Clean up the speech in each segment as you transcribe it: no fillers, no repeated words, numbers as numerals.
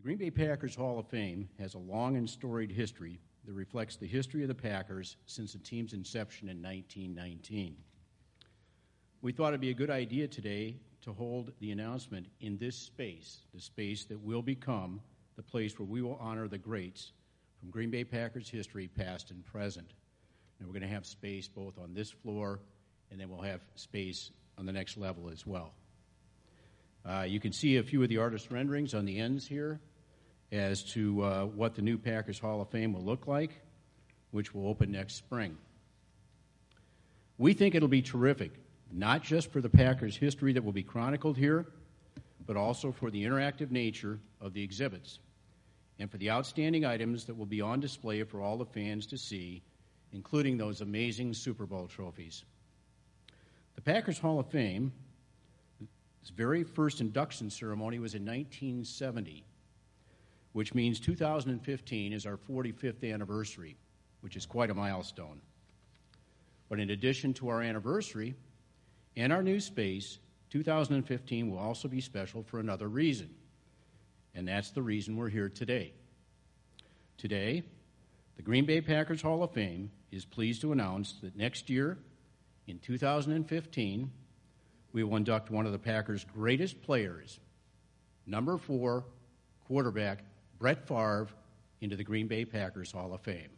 Green Bay Packers Hall of Fame has a long and storied history that reflects the history of the Packers since the team's inception in 1919. We thought it'd be a good idea today to hold the announcement in this space, the space that will become the place where we will honor the greats from Green Bay Packers history, past and present. And we're going to have space both on this floor, and then we'll have space on the next level as well. You can see a few of the artist renderings on the ends here as to what the new Packers Hall of Fame will look like, which will open next spring. We think it'll be terrific, not just for the Packers' history that will be chronicled here, but also for the interactive nature of the exhibits and for the outstanding items that will be on display for all the fans to see, including those amazing Super Bowl trophies. The Packers Hall of Fame, its very first induction ceremony was in 1970, which means 2015 is our 45th anniversary, which is quite a milestone. But in addition to our anniversary and our new space, 2015 will also be special for another reason, and that's the reason we're here today. Today, the Green Bay Packers Hall of Fame is pleased to announce that next year, in 2015, we will induct one of the Packers' greatest players, number 4 quarterback Brett Favre, into the Green Bay Packers Hall of Fame.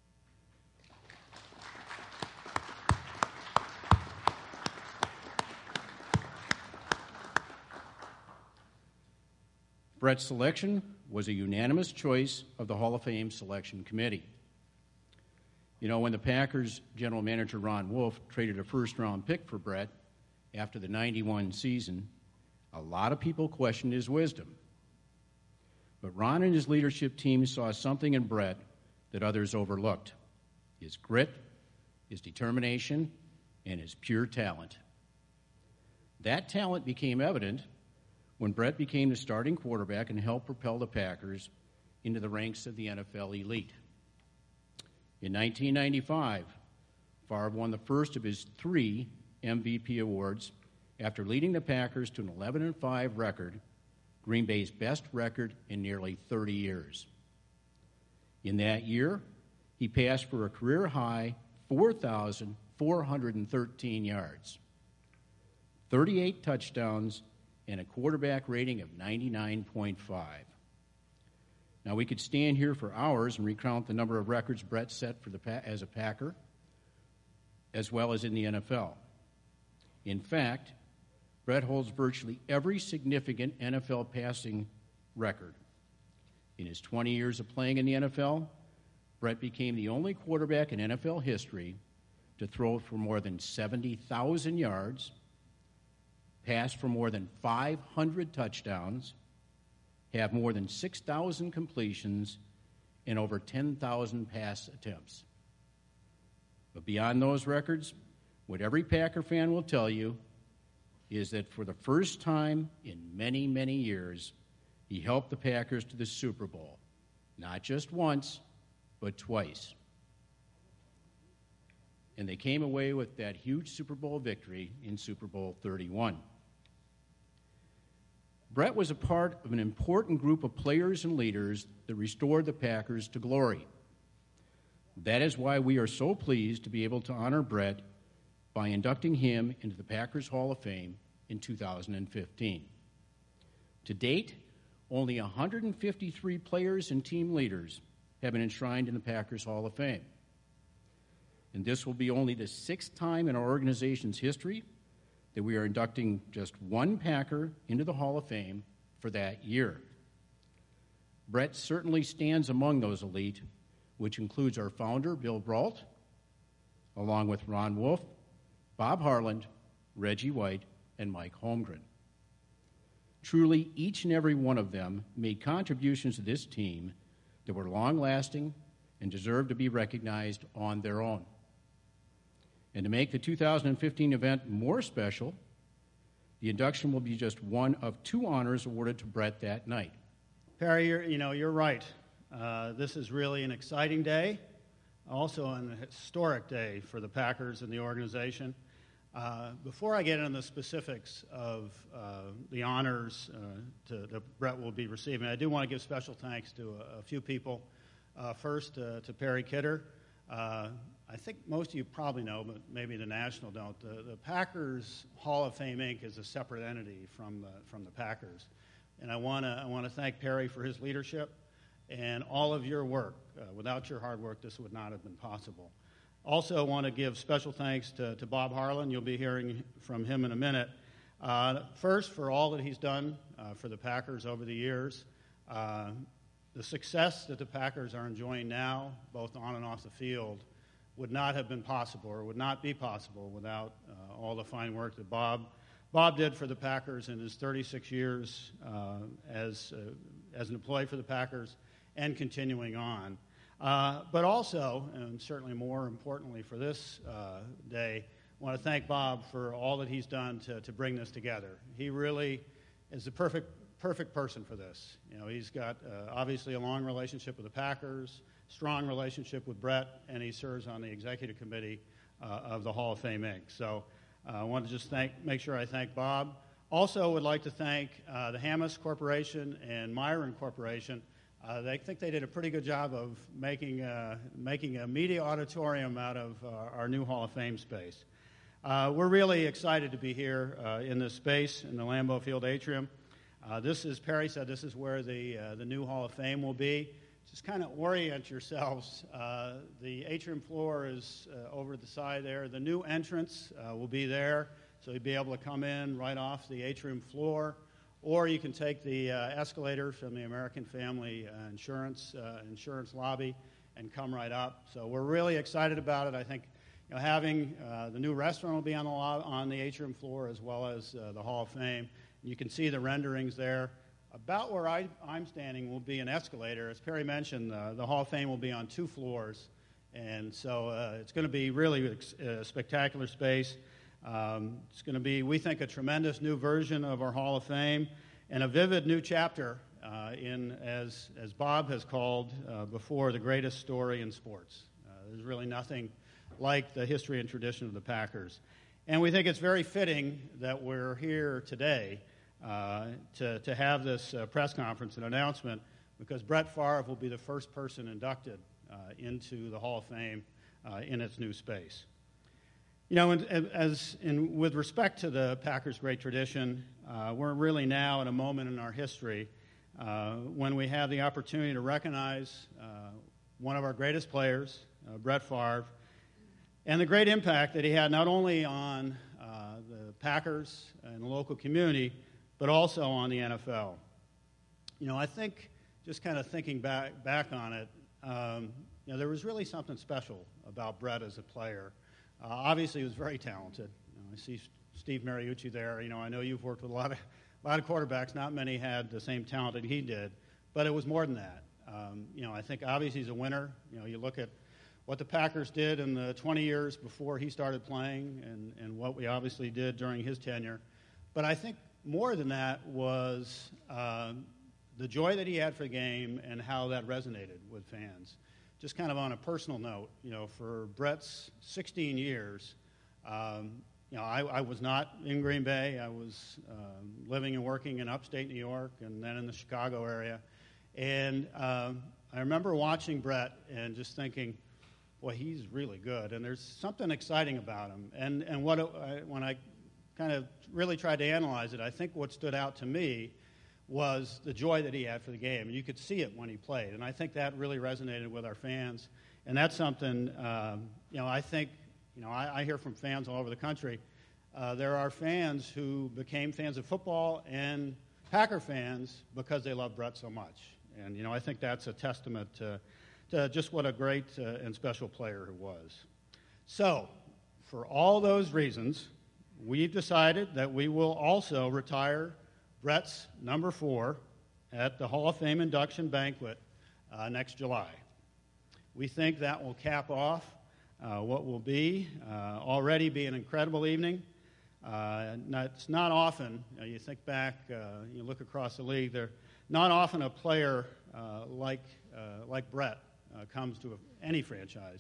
Brett's selection was a unanimous choice of the Hall of Fame Selection Committee. You know, when the Packers general manager Ron Wolf traded a first-round pick for Brett after the 91 season, a lot of people questioned his wisdom. But Ron and his leadership team saw something in Brett that others overlooked: his grit, his determination, and his pure talent. That talent became evident when Brett became the starting quarterback and helped propel the Packers into the ranks of the NFL elite. In 1995, Favre won the first of his 3 MVP awards after leading the Packers to an 11-5 record, Green Bay's best record in nearly 30 years. In that year, he passed for a career-high 4,413 yards, 38 touchdowns, and a quarterback rating of 99.5. Now, we could stand here for hours and recount the number of records Brett set for as a Packer, as well as in the NFL. In fact, Brett holds virtually every significant NFL passing record. In his 20 years of playing in the NFL, Brett became the only quarterback in NFL history to throw for more than 70,000 yards, pass for more than 500 touchdowns, have more than 6,000 completions, and over 10,000 pass attempts. But beyond those records, what every Packer fan will tell you is that for the first time in many, many years, he helped the Packers to the Super Bowl, not just once, but twice. And they came away with that huge Super Bowl victory in Super Bowl 31. Brett was a part of an important group of players and leaders that restored the Packers to glory. That is why we are so pleased to be able to honor Brett by inducting him into the Packers Hall of Fame in 2015. To date, only 153 players and team leaders have been enshrined in the Packers Hall of Fame. And this will be only the 6th time in our organization's history that we are inducting just one Packer into the Hall of Fame for that year. Brett certainly stands among those elite, which includes our founder, Bill Brault, along with Ron Wolf, Bob Harland, Reggie White, and Mike Holmgren. Truly, each and every one of them made contributions to this team that were long-lasting and deserve to be recognized on their own. And to make the 2015 event more special, the induction will be just one of 2 honors awarded to Brett that night. Perry, you're right. This is really an exciting day, also an historic day for the Packers and the organization. Before I get into the specifics of the honors that Brett will be receiving, I do want to give special thanks to a few people. First, to Perry Kidder. I think most of you probably know, but maybe the National don't. The Packers Hall of Fame, Inc. is a separate entity from the Packers. And I want to thank Perry for his leadership and all of your work. Without your hard work, this would not have been possible. Also, I want to give special thanks to Bob Harlan. You'll be hearing from him in a minute. First, for all that he's done for the Packers over the years. The success that the Packers are enjoying now, both on and off the field, would not have been possible or would not be possible without all the fine work that Bob did for the Packers in his 36 years as an employee for the Packers and continuing on. But also, and certainly more importantly for this day, I want to thank Bob for all that he's done to bring this together. He really is the perfect person for this. You know, he's got obviously a long relationship with the Packers, strong relationship with Brett, and he serves on the executive committee of the Hall of Fame, Inc. So I want to just make sure I thank Bob. Also would like to thank the Hamas Corporation and Myron Corporation. They think they did a pretty good job of making a media auditorium out of our new Hall of Fame space. We're really excited to be here in this space, in the Lambeau Field atrium. This is, Perry said, this is where the new Hall of Fame will be. Just kind of orient yourselves. The atrium floor is over the side there. The new entrance will be there, so you'll be able to come in right off the atrium floor, or you can take the escalator from the American Family Insurance lobby and come right up. So we're really excited about it. I think having the new restaurant will be on the atrium floor as well as the Hall of Fame. You can see the renderings there. About where I'm standing will be an escalator. As Perry mentioned, the Hall of Fame will be on 2 floors, and so it's going to be really a spectacular space. It's going to be, we think, a tremendous new version of our Hall of Fame and a vivid new chapter in, as Bob has called before, the greatest story in sports. There's really nothing like the history and tradition of the Packers. And we think it's very fitting that we're here today to have this press conference and announcement, because Brett Favre will be the first person inducted into the Hall of Fame in its new space. You know, with respect to the Packers' great tradition, we're really now at a moment in our history when we have the opportunity to recognize one of our greatest players, Brett Favre, and the great impact that he had not only on the Packers and the local community, but also on the NFL. You know, I think, just kind of thinking back on it, there was really something special about Brett as a player. Obviously, he was very talented. I see Steve Mariucci there. You know, I know you've worked with a lot of quarterbacks. Not many had the same talent that he did, but it was more than that. I think obviously he's a winner. You know, you look at what the Packers did in the 20 years before he started playing and what we obviously did during his tenure. But I think more than that was the joy that he had for the game and how that resonated with fans. Just kind of on a personal note, for Brett's 16 years, I was not in Green Bay. I was living and working in upstate New York and then in the Chicago area. And I remember watching Brett and just thinking, boy, he's really good. And there's something exciting about him. And when I kind of really tried to analyze it, I think what stood out to me was the joy that he had for the game. You could see it when he played. And I think that really resonated with our fans. And that's something, I think, I hear from fans all over the country. There are fans who became fans of football and Packer fans because they love Brett so much. And, I think that's a testament to just what a great and special player he was. So, for all those reasons, we've decided that we will also retire Brett's number 4 at the Hall of Fame induction banquet next July. We think that will cap off what will already be an incredible evening. It's not often, you think back, you look across the league, there's not often a player like Brett comes to any franchise.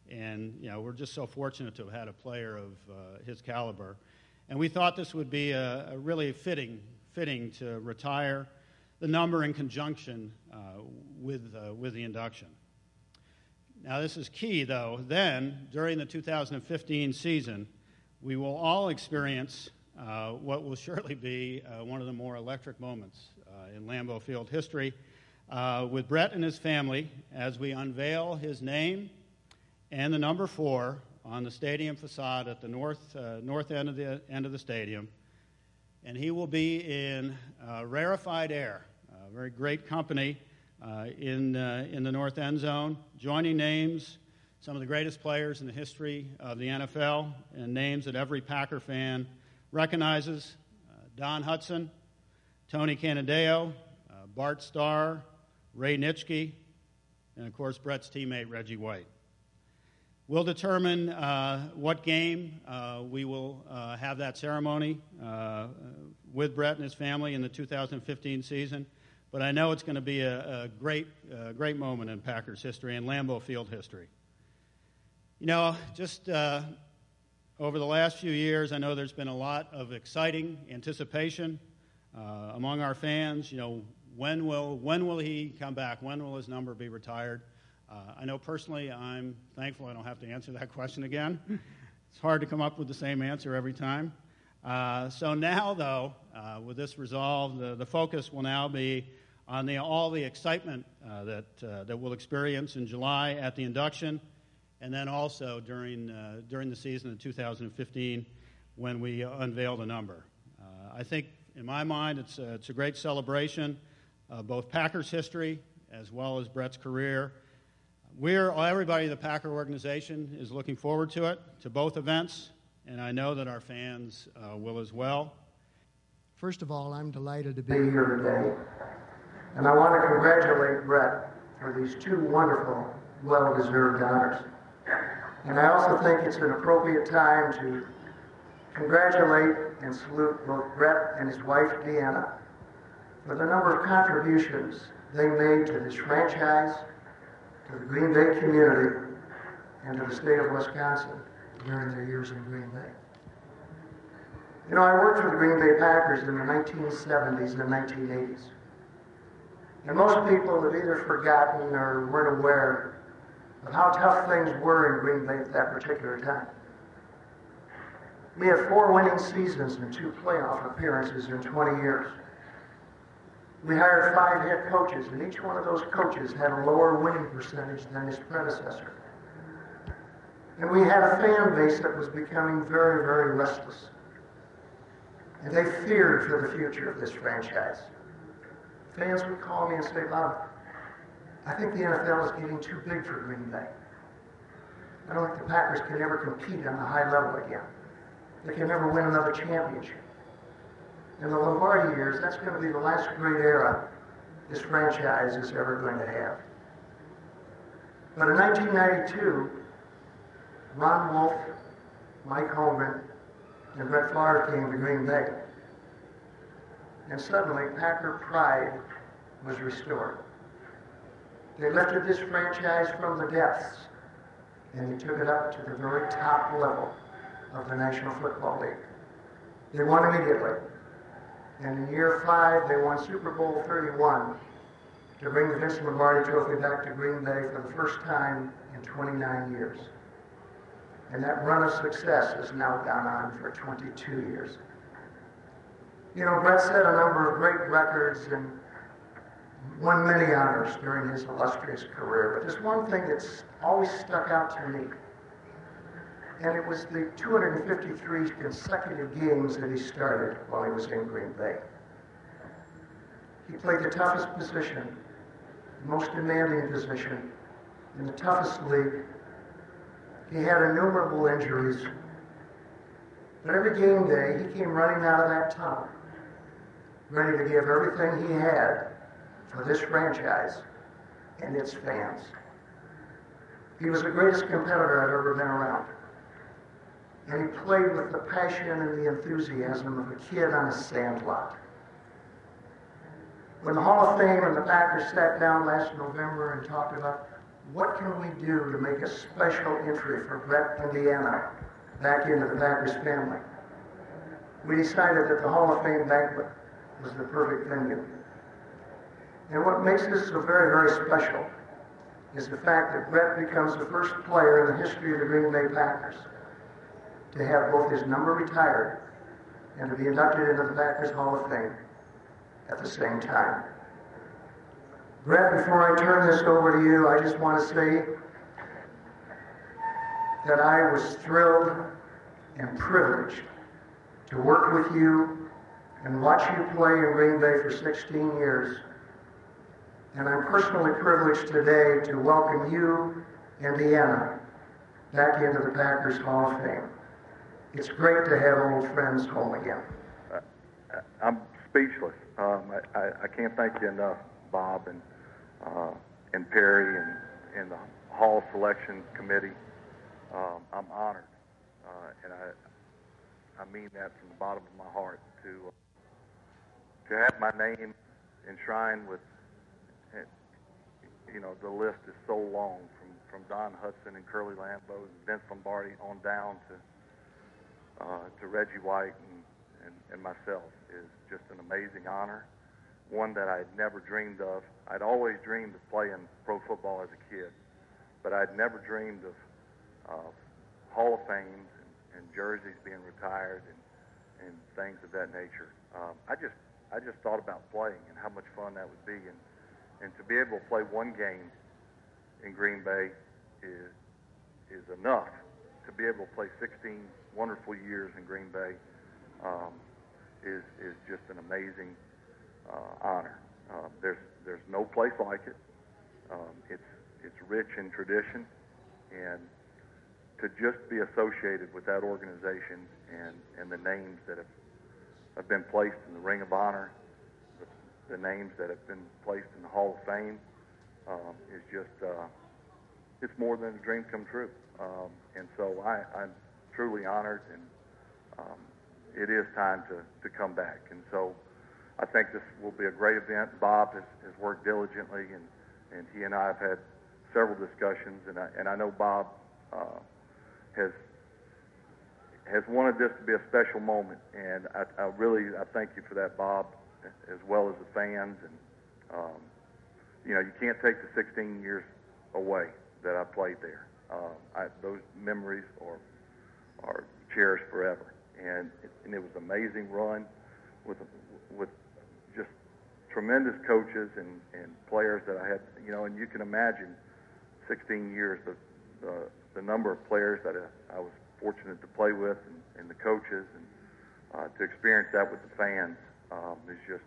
And, we're just so fortunate to have had a player of his caliber. And we thought this would be a really fitting to retire the number in conjunction with the induction. Now, this is key, though. Then, during the 2015 season, we will all experience what will surely be one of the more electric moments in Lambeau Field history with Brett and his family as we unveil his name and the number 4 on the stadium facade at the north end of the stadium. And he will be in rarefied air, very great company in the north end zone, joining names, some of the greatest players in the history of the NFL, and names that every Packer fan recognizes: Don Hutson, Tony Canadeo, Bart Starr, Ray Nitschke, and of course Brett's teammate Reggie White. We'll determine what game we will have that ceremony with Brett and his family in the 2015 season. But I know it's going to be a great moment in Packers history and Lambeau Field history. Just over the last few years, I know there's been a lot of exciting anticipation among our fans. When will he come back? When will his number be retired? I know personally I'm thankful I don't have to answer that question again. It's hard to come up with the same answer every time. So now, though, with this resolve, the focus will now be on all the excitement that we'll experience in July at the induction, and then also during the season of 2015 when we unveil the number. I think, in my mind, it's a great celebration of both Packers history as well as Brett's career. Everybody in the Packer organization is looking forward to it, to both events, and I know that our fans will as well. First of all, I'm delighted to be here today, and I want to congratulate Brett for these 2 wonderful, well-deserved honors. And I also think it's an appropriate time to congratulate and salute both Brett and his wife, Deanna, for the number of contributions they made to this franchise, to the Green Bay community, and to the state of Wisconsin during their years in Green Bay. I worked for the Green Bay Packers in the 1970s and 1980s. And most people have either forgotten or weren't aware of how tough things were in Green Bay at that particular time. We had 4 winning seasons and 2 playoff appearances in 20 years. We hired 5 head coaches, and each one of those coaches had a lower winning percentage than his predecessor. And we had a fan base that was becoming very, very restless. And they feared for the future of this franchise. Fans would call me and say, "Bob, I think the NFL is getting too big for Green Bay. I don't think the Packers can ever compete on a high level again. They can never win another championship. In the Lombardi years, that's going to be the last great era this franchise is ever going to have." But in 1992, Ron Wolf, Mike Holmgren, and Brett Favre came to Green Bay. And suddenly, Packer pride was restored. They lifted this franchise from the depths, and they took it up to the very top level of the National Football League. They won immediately. And in year 5, they won Super Bowl 31 to bring the Vince Lombardi Trophy back to Green Bay for the first time in 29 years. And that run of success has now gone on for 22 years. Brett set a number of great records and won many honors during his illustrious career, but there's one thing that's always stuck out to me, and it was the 253 consecutive games that he started while he was in Green Bay. He played the toughest position, the most demanding position, in the toughest league. He had innumerable injuries, but every game day he came running out of that tunnel, ready to give everything he had for this franchise and its fans. He was the greatest competitor I've ever been around. And he played with the passion and the enthusiasm of a kid on a sandlot. When the Hall of Fame and the Packers sat down last November and talked about what can we do to make a special entry for Brett, Indiana, back into the Packers family? We decided that the Hall of Fame banquet was the perfect venue. And what makes this so very, very special is the fact that Brett becomes the first player in the history of the Green Bay Packers to have both his number retired and to be inducted into the Packers Hall of Fame at the same time. Brett, before I turn this over to you, I just want to say that I was thrilled and privileged to work with you and watch you play in Green Bay for 16 years. And I'm personally privileged today to welcome you, Indiana, back into the Packers Hall of Fame. It's great to have old friends home again. I'm speechless. I can't thank you enough, Bob and Perry and the Hall Selection Committee. I'm honored, and I mean that from the bottom of my heart to have my name enshrined with. You know, the list is so long from Don Hudson and Curly Lambeau and Vince Lombardi on down to Reggie White and myself is just an amazing honor, one that I had never dreamed of. I'd always dreamed of playing pro football as a kid, but I'd never dreamed of Hall of Fames and jerseys being retired and things of that nature. I just thought about playing and how much fun that would be, and to be able to play one game in Green Bay is enough. To be able to play 16 wonderful years in Green Bay is just an amazing honor. There's no place like it. It's rich in tradition, and to just be associated with that organization and the names that have been placed in the Ring of Honor, the names that have been placed in the Hall of Fame is just, it's more than a dream come true. And so I'm truly honored, and it is time to come back. And so I think this will be a great event. Bob has worked diligently, and he and I have had several discussions, and I know Bob has wanted this to be a special moment, and I thank you for that, Bob, as well as the fans. And you know, you can't take the 16 years away that I played there. Those memories are cherished forever, and it was an amazing run with just tremendous coaches and players that I had. You know, and you can imagine 16 years the number of players that I was fortunate to play with, and the coaches, and to experience that with the fans is just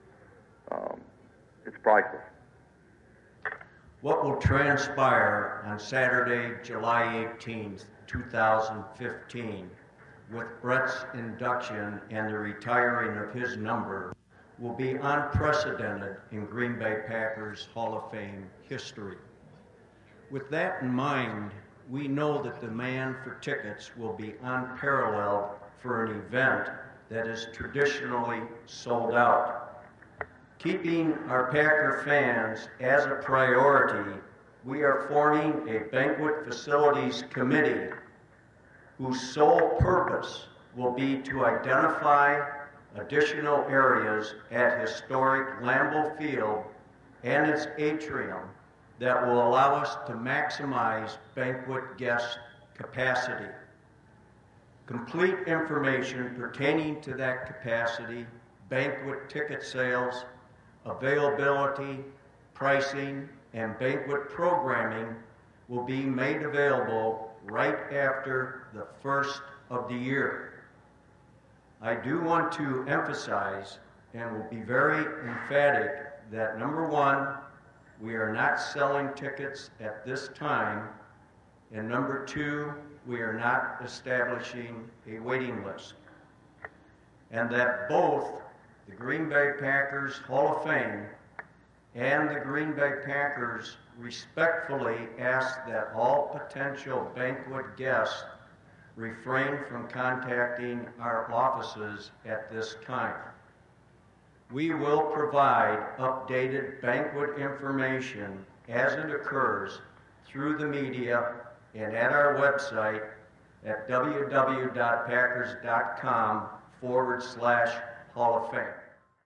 it's priceless. What will transpire on Saturday, July 18th, 2015, with Brett's induction and the retiring of his number will be unprecedented in Green Bay Packers Hall of Fame history. With that in mind, we know that the demand for tickets will be unparalleled for an event that is traditionally sold out. Keeping our Packer fans as a priority, we are forming a banquet facilities committee whose sole purpose will be to identify additional areas at historic Lambeau Field and its atrium that will allow us to maximize banquet guest capacity. Complete information pertaining to that capacity, banquet ticket sales, availability, pricing, and banquet programming will be made available right after the first of the year. I do want to emphasize and will be very emphatic that number one, we are not selling tickets at this time, and number two, we are not establishing a waiting list. And that both the Green Bay Packers Hall of Fame and the Green Bay Packers respectfully ask that all potential banquet guests refrain from contacting our offices at this time. We will provide updated banquet information as it occurs through the media and at our website at www.packers.com/Hall of Fame.